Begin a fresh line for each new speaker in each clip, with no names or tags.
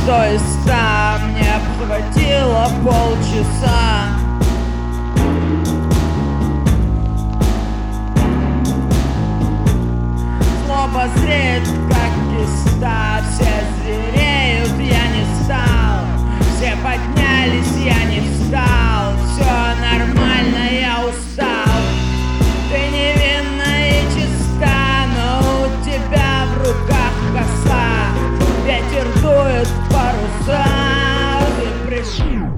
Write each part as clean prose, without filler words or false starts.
100 из 100, мне хватило полчаса. Злоба зреет, как киста, все звереют, я не стал. Все поднялись, я не встал. Все нормально, я устал. Ты невинна и чиста, но у тебя в руках коса. Ветер дует в паруса. Ты пришел.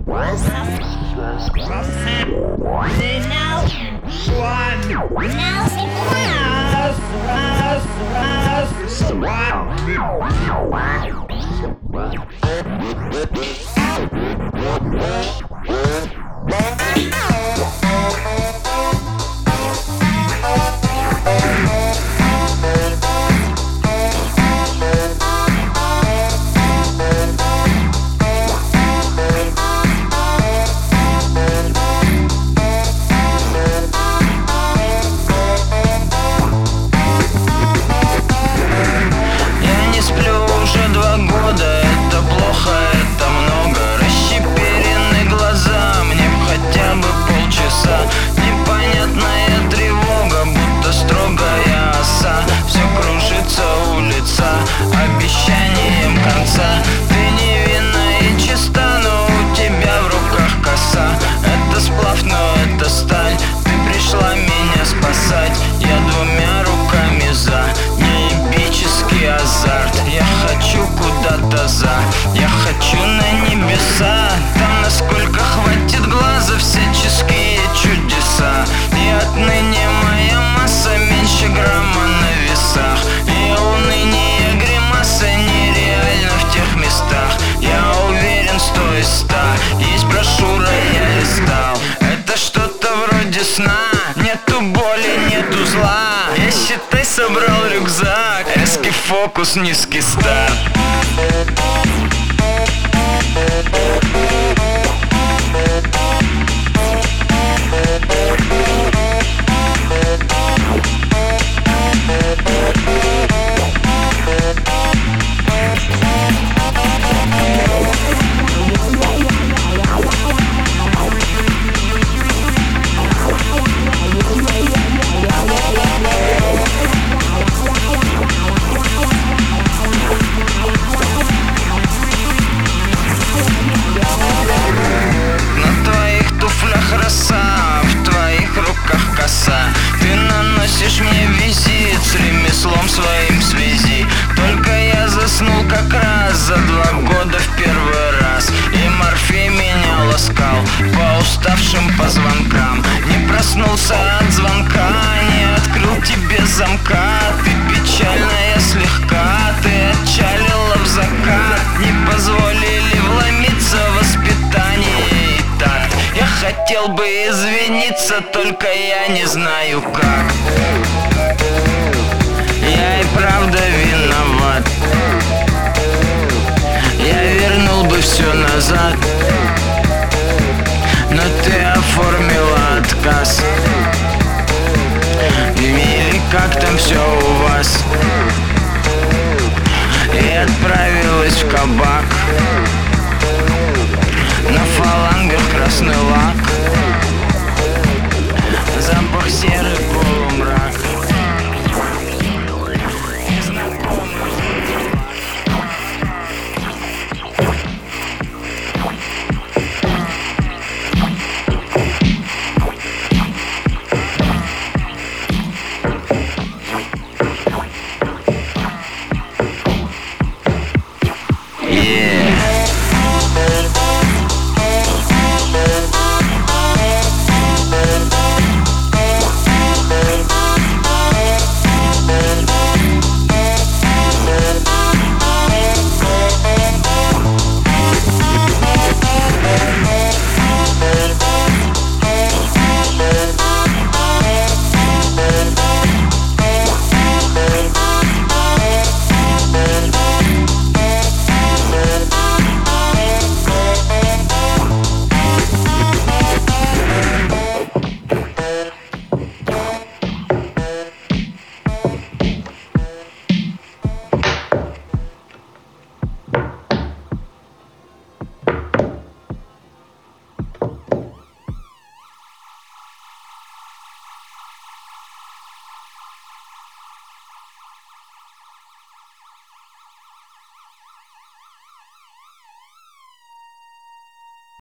Это плохо, это много. Расщеперены глаза, мне б хотя бы полчаса. Непонятная тревога, будто строгая оса. Все кружится у лица обещанием конца. Ты невинна и чиста, но у тебя в руках коса. Это сплав, но это сталь. Ты пришла меня спасать. Я двумя руками за неебический азарт. Я хочу куда-то я хочу на небеса. Там, насколько хватит глаза, всяческие чудеса. И отныне моя масса меньше грамма на весах. И уныние гримаса нереально в тех местах. Я уверен, 100 из 100. Есть брошюра, я листал. Это что-то вроде сна. Нету боли, нету зла. Я, считай, собрал рюкзак. Резкий фокус, низкий старт. В твоих руках коса. Ты наносишь мне визит с ремеслом своим в связи. Только я заснул как раз за 2 года в первый раз. И Морфей меня ласкал по уставшим позвонкам. Не проснулся от звонка, не открыл тебе замка. Ты печальная слегка, ты отчалила в закат. Не позволили вломиться в воспитание и такт. Я хотел бы извиниться, только я не знаю как. Я и правда виноват. Я вернул бы все назад, но ты оформила отказ. Мили, как там все у вас? И отправилась в кабак. На фалангах красный лак.